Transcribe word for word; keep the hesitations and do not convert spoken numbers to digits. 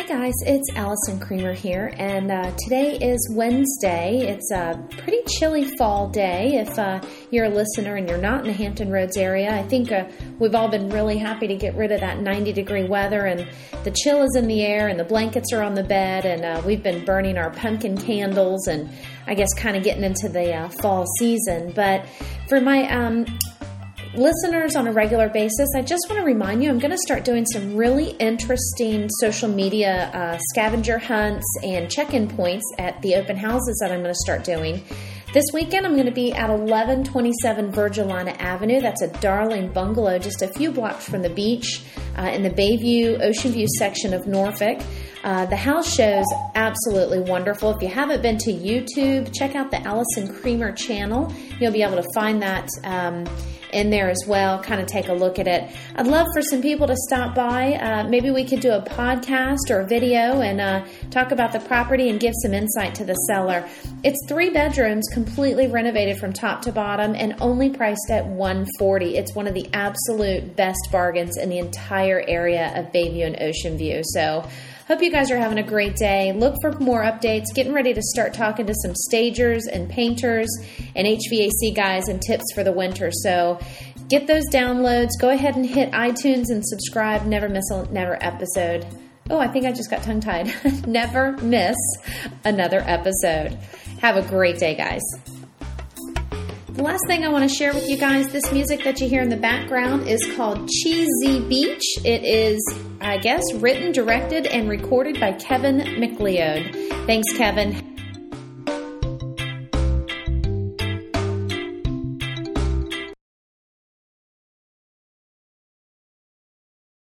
guys, it's Allison Creamer here, and uh, today is Wednesday. It's a pretty chilly fall day. If uh, you're a listener and you're not in the Hampton Roads area, I think uh, we've all been really happy to get rid of that ninety degree weather, and the chill is in the air, and the blankets are on the bed, and uh, we've been burning our pumpkin candles, and I guess kind of getting into the uh, fall season. But for my um, listeners on a regular basis, I just want to remind you I'm going to start doing some really interesting social media uh, scavenger hunts and check-in points at the open houses that I'm going to start doing. This weekend I'm going to be at eleven twenty-seven Virgilina Avenue. That's a darling bungalow just a few blocks from the beach uh, in the Bayview, Ocean View section of Norfolk. Uh, the house show's absolutely wonderful. If you haven't been to YouTube, check out the Allison Creamer channel. You'll be able to find that um, in there as well, kind of take a look at it. I'd love for some people to stop by. Uh, maybe we could do a podcast or a video and uh, talk about the property and give some insight to the seller. It's three bedrooms, completely renovated from top to bottom, and only priced at one hundred forty dollars. It's one of the absolute best bargains in the entire area of Bayview and Ocean View. So hope you guys are having a great day. Look for more updates. Getting ready to start talking to some stagers and painters and H V A C guys and tips for the winter. So get those downloads. Go ahead and hit iTunes and subscribe. Never miss a never episode. Oh, I think I just got tongue-tied. Never miss another episode. Have a great day, guys. The last thing I want to share with you guys, this music that you hear in the background is called Cheesy Beach. It is, I guess, written, directed, and recorded by Kevin MacLeod. Thanks, Kevin.